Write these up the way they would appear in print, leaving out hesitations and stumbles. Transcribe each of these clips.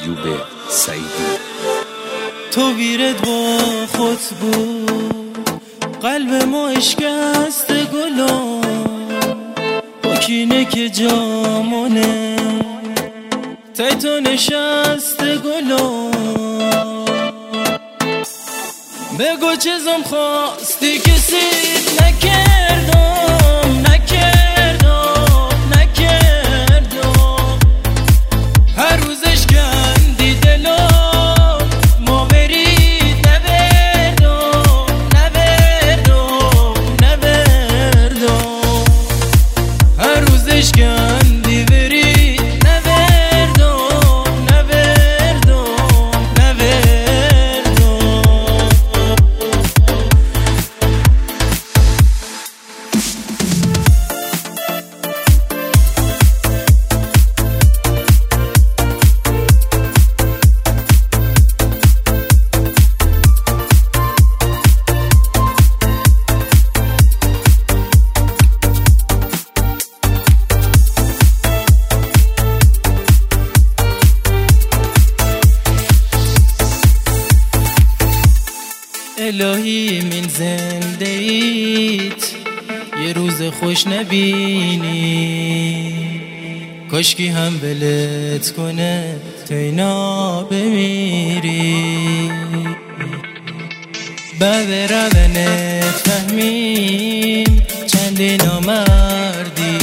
ایوب سعیدی. تو ویرت با خود بود، قلب ما اشکست گلو، با کینه که جامونه تای تو نشست گلو. بگو چیزم خواستی کسی نکردم هر روزش کندی دلم ما برید نبردم هر روزش کندی برید الهی من زنده ایت یه روز خوش نبینی، کاشکی هم ولت کنه تو اینا بمیری. بعد روانت فهمیم چندی نامردی،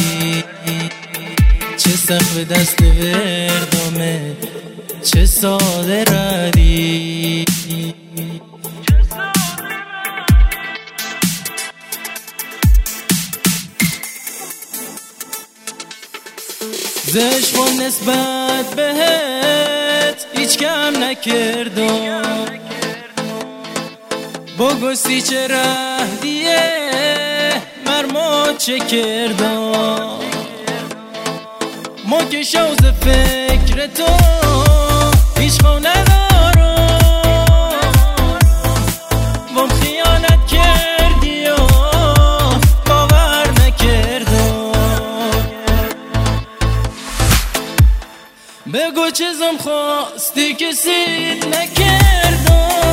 چه سخت به دست وردامه چه ساده ردی. زشت و نسبت بهت هیچ کم نکردم، بگوستی چه رهدیه مرما چه کردم. ما که شوز فکر تو هیچ خو ندارم، وام خیانت کردی و باور نکردم. بگو چیزم خواستی کسی نکردم